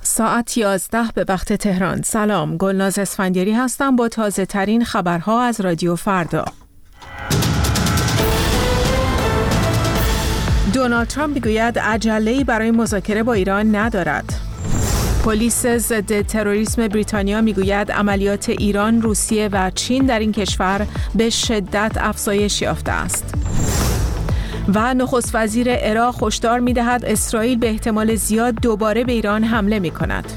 ساعت 11 به وقت تهران. سلام، گلناز اسفندیاری هستم با تازه ترین خبرها از رادیو فردا. دونالد ترامپ میگوید عجله‌ای برای مذاکره با ایران ندارد. پلیس ضد تروریسم بریتانیا میگوید عملیات ایران، روسیه و چین در این کشور به شدت افزایش یافته است. و نخست وزیر عراق هشدار می‌دهد اسرائیل به احتمال زیاد دوباره به ایران حمله می‌کند.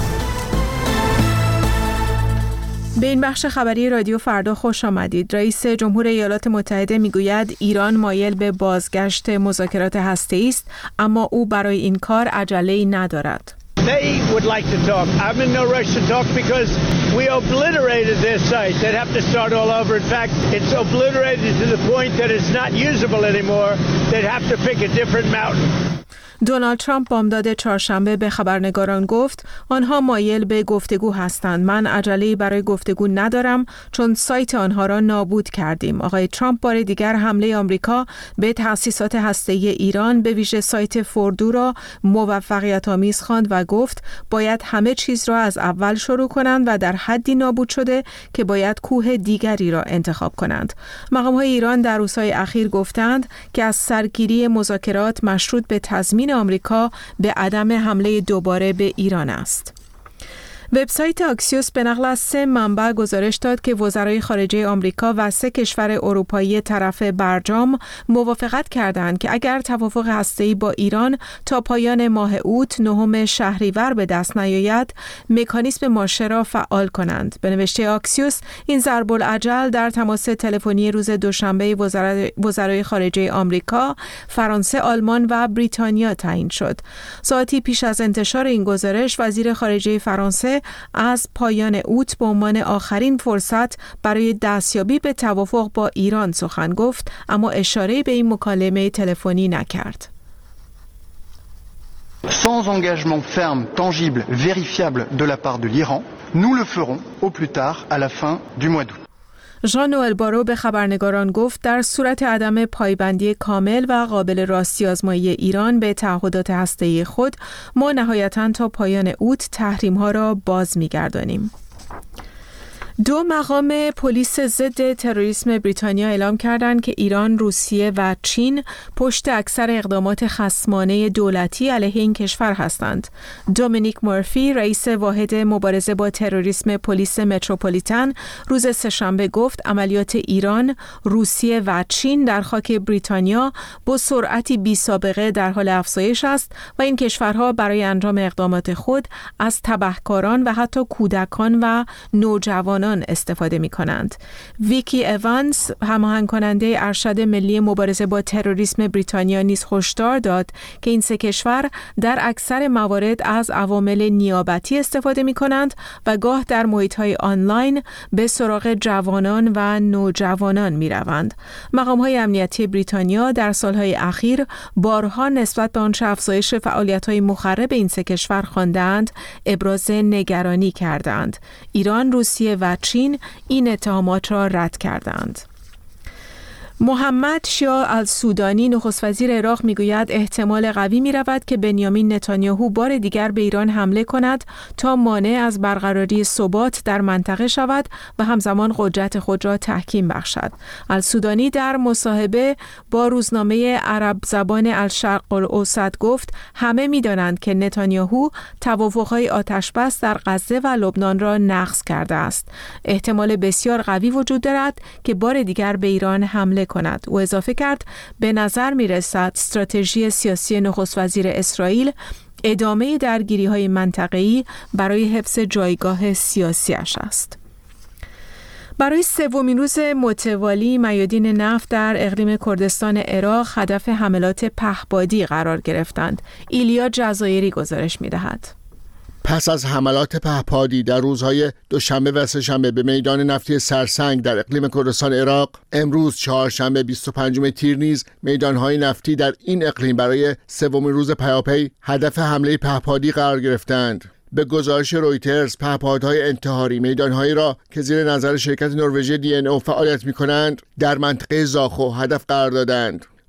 به این بخش خبری رادیو فردا خوش آمدید. رئیس جمهور ایالات متحده میگوید ایران مایل به بازگشت مذاکرات هسته‌ای است، اما او برای این کار عجله‌ای ندارد. They would like to talk. I'm in no rush to talk because we obliterated their site. They'd have to start all over. In fact, it's obliterated to the point that it's not usable anymore. They'd have to pick a different mountain. دونالد ترامپ بامداد چهارشنبه به خبرنگاران گفت آنها مایل به گفتگو هستند. من عجله‌ای برای گفتگو ندارم چون سایت آنها را نابود کردیم. آقای ترامپ بار دیگر حمله آمریکا به تأسیسات هسته‌ای ایران به ویژه سایت فوردو را موفقیت‌آمیز خواند و گفت باید همه چیز را از اول شروع کنند و در حدی نابود شده که باید کوه دیگری را انتخاب کنند. مقام‌های ایران در روزهای اخیر گفتند که از سرگیری مذاکرات مشروط به تضمین آمریکا به عدم حمله دوباره به ایران است. وبسایت آکسیوس به نقل از 3 منبع گزارش داد که وزرای خارجه آمریکا و 3 کشور اروپایی طرف برجام موافقت کردند که اگر توافق هسته‌ای با ایران تا پایان ماه اوت 9 شهریور به دست نیاید، مکانیزم ماشه را فعال کنند. به نوشته آکسیوس، این ضرب العجل در تماس تلفنی روز دوشنبه وزرای خارجه آمریکا، فرانسه، آلمان و بریتانیا تعیین شد. ساعتی پیش از انتشار این گزارش، وزیر خارجه فرانسه از پایان اوت به عنوان آخرین فرصت برای دستیابی به توافق با ایران سخن گفت، اما اشاره‌ای به این مکالمه تلفنی نکرد. Sans engagement ferme, tangible, vérifiable de la part de l'Iran, nous le ferons au plus tard à la fin du mois d'août. ژان نوئل بارو به خبرنگاران گفت در صورت عدم پایبندی کامل و قابل راستی آزمایی ایران به تعهدات هسته‌ای خود، ما نهایتاً تا پایان اوت تحریم‌ها را باز می‌گردانیم. 2 مقام پلیس ضد تروریسم بریتانیا اعلام کردند که ایران، روسیه و چین پشت اکثر اقدامات خصمانه دولتی علیه این کشور هستند. دومینیک مورفی، رئیس واحد مبارزه با تروریسم پلیس متروپولیتن، روز سه‌شنبه گفت عملیات ایران، روسیه و چین در خاک بریتانیا با سرعتی بی‌سابقه در حال افزایش است و این کشورها برای انجام اقدامات خود از تبهکاران و حتی کودکان و نوجوانان استفاده می کنند. ویکی اوانس، هماهنگ کننده ارشد ملی مبارزه با تروریسم بریتانیا، نیز هشدار داد که این 3 کشور در اکثر موارد از عوامل نیابتی استفاده می کنند و گاه در محیط‌های آنلاین به سراغ جوانان و نوجوانان می روند. مقام‌های امنیتی بریتانیا در سالهای اخیر بارها نسبت به آنچه افزایش فعالیت‌های مخرب این 3 کشور خواندند ابراز نگرانی کردند. ایران، روسیه و چین این اتهامات را رد کردند. محمد شیع السودانی، نخست وزیر عراق، میگوید احتمال قوی می رود که بنیامین نتانیاهو بار دیگر به ایران حمله کند تا مانع از برقراری ثبات در منطقه شود و همزمان قدرت خود را تحکیم بخشد. السودانی در مصاحبه با روزنامه عرب زبان الشرق الاوسط گفت همه می دانند که نتانیاهو توافقهای آتشبس در غزه و لبنان را نقض کرده است. احتمال بسیار قوی وجود دارد که بار دیگر به ایران حمله کند. او اضافه کرد به نظر می رسد استراتژی سیاسی نخست وزیر اسرائیل ادامه درگیری‌های منطقه‌ای برای حفظ جایگاه سیاسیش است. برای 3مین روز متوالی میادین نفت در اقلیم کردستان عراق هدف حملات پهپادی قرار گرفتند. ایلیا جزایری گزارش می‌دهد. پس از حملات پهپادی در روزهای دوشنبه و سه‌شنبه به میدان نفتی سرسنگ در اقلیم کردستان عراق، امروز چهارشنبه 25 تیر نیز میدانهای نفتی در این اقلیم برای 3مین روز پیاپی هدف حمله پهپادی قرار گرفتند. به گزارش رویترز، پهپادهای انتحاری میدانهایی را که زیر نظر شرکت نروژی DNO فعالیت می‌کنند در منطقه زاخو هدف قرار دادند.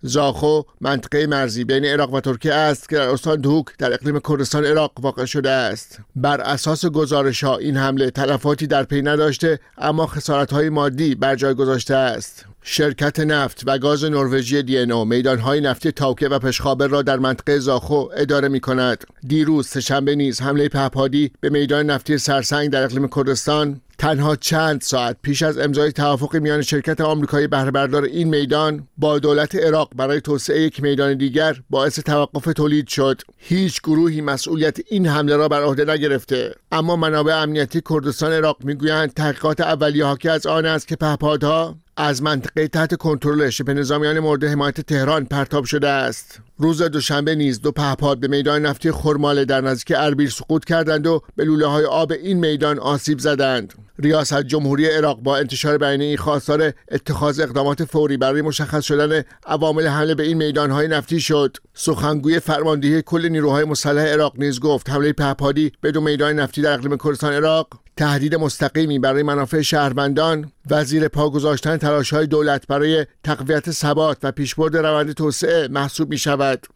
زاخو منطقه مرزی بین عراق و ترکیه است که در استان دوک در اقلیم کردستان عراق واقع شده است. بر اساس گزارش‌ها این حمله تلفاتی در پی نداشته اما خسارت‌های مادی بر جای گذاشته است. شرکت نفت و گاز نروژی DNO میدان‌های نفتی تاوکه و پشخابر را در منطقه زاخو اداره می‌کند. دیروز سه‌شنبه نیز حمله پهپادی به میدان نفتی سرسنگ در اقلیم کردستان تنها چند ساعت پیش از امضای توافق میان شرکت آمریکایی بهره بردار این میدان با دولت عراق برای توسعه یک میدان دیگر باعث توقف تولید شد. هیچ گروهی مسئولیت این حمله را بر عهده نگرفته، اما منابع امنیتی کردستان عراق میگویند تحقیقات اولیه حاکی از آن است که پهپادها از منطقه تحت کنترل شبه نظامیان مورد حمایت تهران پرتاب شده است. روز دوشنبه نیز دو پهپاد به میدان نفتی خرماله در نزدیکی اربیل سقوط کردند و به لوله‌های آب این میدان آسیب زدند. ریاست جمهوری عراق با انتشار بیانیه‌ای خواستار اتخاذ اقدامات فوری برای مشخص شدن عوامل حمله به این میدان‌های نفتی شد. سخنگوی فرماندهی کل نیروهای مسلح عراق نیز گفت حمله پهپادی به دو میدان نفتی در اقلیم کردستان عراق تهدید مستقیمی برای منافع شهروندان و زیر پا گذاشتن تلاش‌های دولت برای تقویت ثبات و پیشبرد روند توسعه محسوب می‌شود.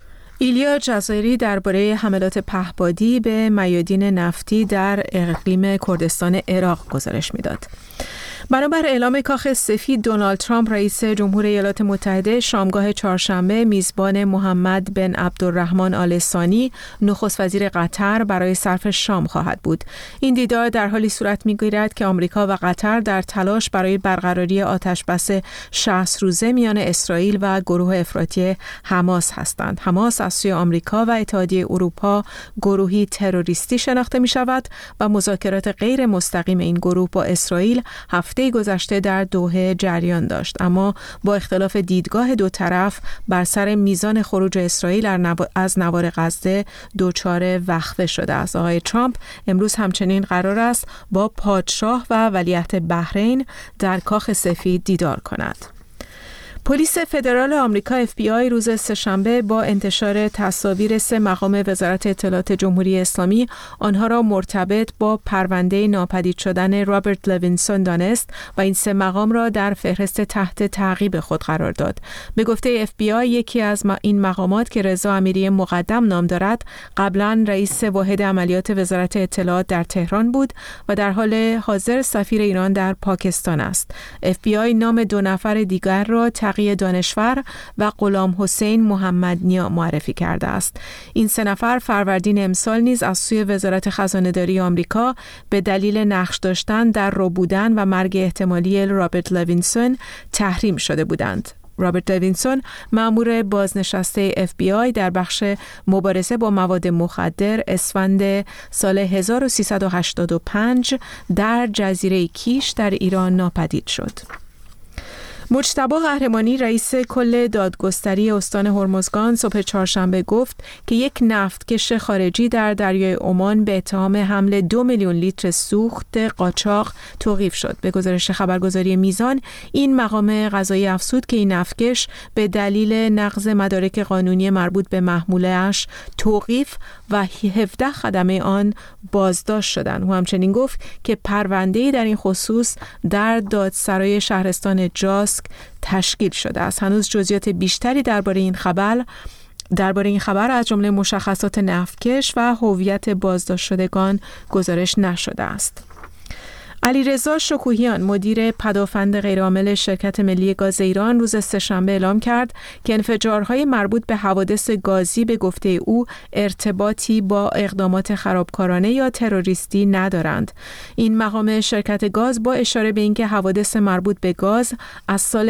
ایلیا جزایری درباره حملات پهپادی به میادین نفتی در اقلیم کردستان عراق گزارش می‌داد. بنابر اعلام کاخ سفید، دونالد ترامپ رئیس جمهور ایالات متحده شامگاه چهارشنبه میزبان محمد بن عبدالرحمن آل ثانی نخست وزیر قطر برای صرف شام خواهد بود. این دیدار در حالی صورت می‌گیرد که آمریکا و قطر در تلاش برای برقراری آتشبس 60 روزه میان اسرائیل و گروه افراطی حماس هستند. حماس از سوی آمریکا و اتحادیه اروپا گروهی تروریستی شناخته می‌شود و مذاکرات غیر مستقیم این گروه با اسرائیل هفته گذشته در دوحه جریان داشت، اما با اختلاف دیدگاه دو طرف بر سر میزان خروج اسرائیل از نوار غزه دچار وقفه شده است. آقای ترامپ امروز همچنین قرار است با پادشاه و ولیعهد بحرین در کاخ سفید دیدار کند. پلیس فدرال آمریکا FBI روز سه‌شنبه با انتشار تصاویر 3 مقام وزارت اطلاعات جمهوری اسلامی آنها را مرتبط با پرونده ناپدید شدن رابرت لوینسون دانست و این 3 مقام را در فهرست تحت تعقیب خود قرار داد. به گفته FBI یکی از این مقامات که رضا امیری مقدم نام دارد قبلا رئیس واحد عملیات وزارت اطلاعات در تهران بود و در حال حاضر سفیر ایران در پاکستان است. FBI نام 2 نفر دیگر را تقی دانشور و غلام حسین محمد نیا معرفی کرده است. این 3 نفر فروردین امسال نیز از سوی وزارت خزانه‌داری آمریکا به دلیل نقش داشتن در رو بودن و مرگ احتمالی رابرت لوینسون تحریم شده بودند. رابرت لوینسون مأمور بازنشسته FBI در بخش مبارزه با مواد مخدر اسفند سال 1385 در جزیره کیش در ایران ناپدید شد. مجتبی قهرمانی رئیس کل دادگستری استان هرمزگان صبح چهارشنبه گفت که یک نفتکش خارجی در دریای عمان به اتهام حمل 2 میلیون لیتر سوخت قاچاق توقیف شد. به گزارش خبرگزاری میزان این مقام قضایی افزود که این نفتکش به دلیل نقض مدارک قانونی مربوط به محموله‌اش توقیف و 17 خدمه آن بازداشت شدند. او همچنین گفت که پرونده‌ای در این خصوص در دادسرای شهرستان جاسک تشکیل شده است. هنوز جزئیات بیشتری درباره این خبر از جمله مشخصات نفتکش و هویت بازداشت شدگان گزارش نشده است. علیرضا شکوهیان مدیر پدافند غیرعامل شرکت ملی گاز ایران روز سه‌شنبه اعلام کرد که انفجارهای مربوط به حوادث گازی به گفته او ارتباطی با اقدامات خرابکارانه یا تروریستی ندارند. این مقام شرکت گاز با اشاره به اینکه حوادث مربوط به گاز از سال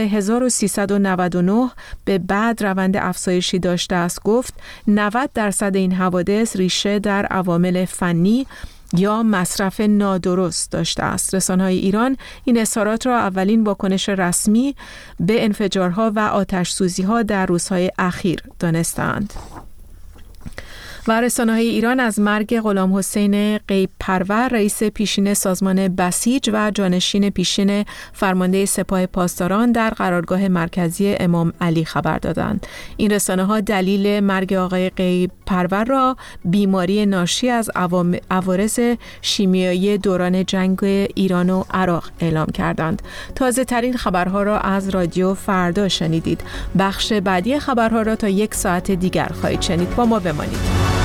1399 به بعد روند افزایشی داشته است گفت 90% این حوادث ریشه در عوامل فنی یا مصرف نادرست داشته است. رسانه‌های ایران این اظهارات را اولین واکنش رسمی به انفجارها و آتش‌سوزی‌ها در روزهای اخیر دانستند. و رسانه‌های ایران از مرگ غلام حسین غیب پرور، رئیس پیشین سازمان بسیج و جانشین پیشین فرمانده سپاه پاسداران در قرارگاه مرکزی امام علی خبر دادند. این رسانه‌ها دلیل مرگ آقای غیب پرور را بیماری ناشی از عوارض شیمیایی دوران جنگ ایران و عراق اعلام کردند. تازه ترین خبرها را از رادیو فردا شنیدید. بخش بعدی خبرها را تا 1 ساعت دیگر خواهید شنید. با ما بمانید.